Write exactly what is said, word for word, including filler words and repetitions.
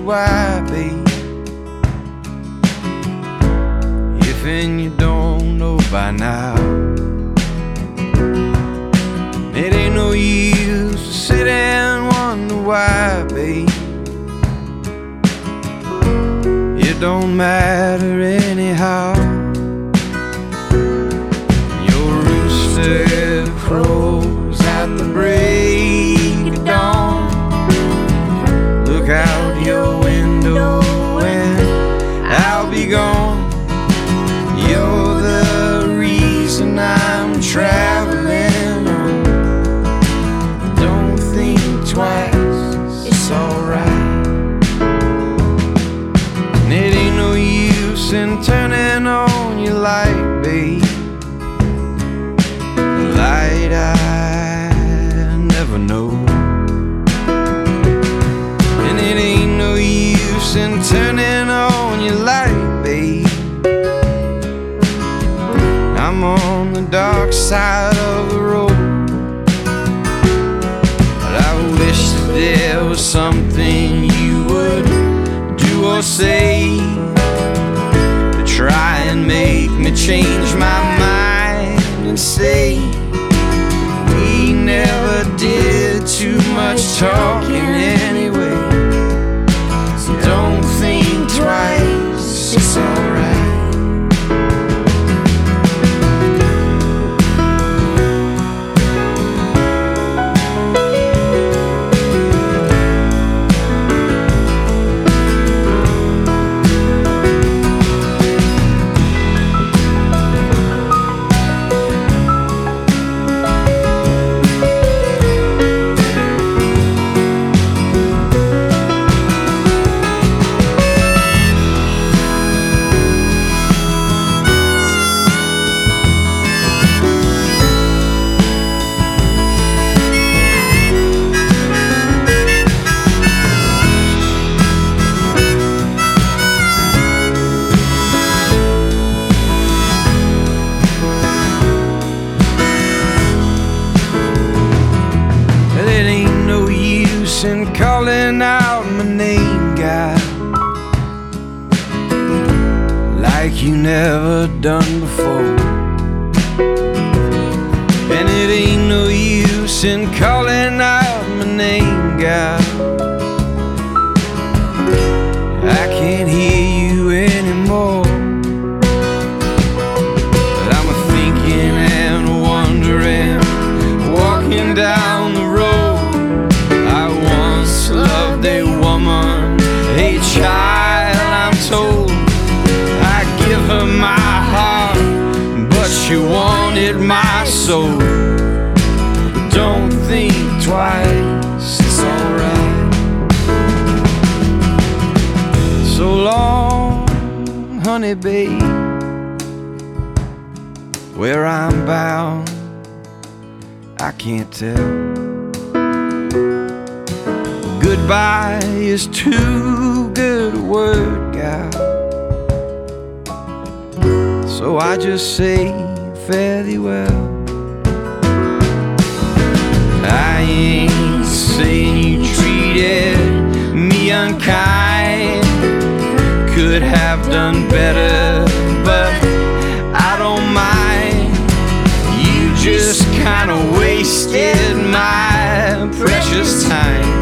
why, babe. If and you don't know by now, it ain't no use to sit and wonder why, babe. It don't matter anyhow. Your rooster crows at the break of dawn. Look out your window and I'll be gone. You're the reason I'm traveling on. Don't think twice, it's alright. And it ain't no use in turning on your light, babe. The light I never know. And it ain't no use in turning on your light, babe. I'm on the dark side of the road, but I wish that there was something you would do or say to try and make me change my mind and say we never did too much talking anyway. So don't think twice, it's alright. And calling out my name, God, like you never done before. And it ain't no use in calling out my name, God. I can't hear you anymore. But I'm a thinking and wondering, walking down the road. Loved a woman, a child, I'm told. I give her my heart, but she wanted my soul. But don't think twice, it's alright. So long, honey babe, where I'm bound, I can't tell. Goodbye is too good a word, God. So I just say fare thee well. I ain't saying you treated me unkind, could have done better, but I don't mind. You just kinda wasted my precious time.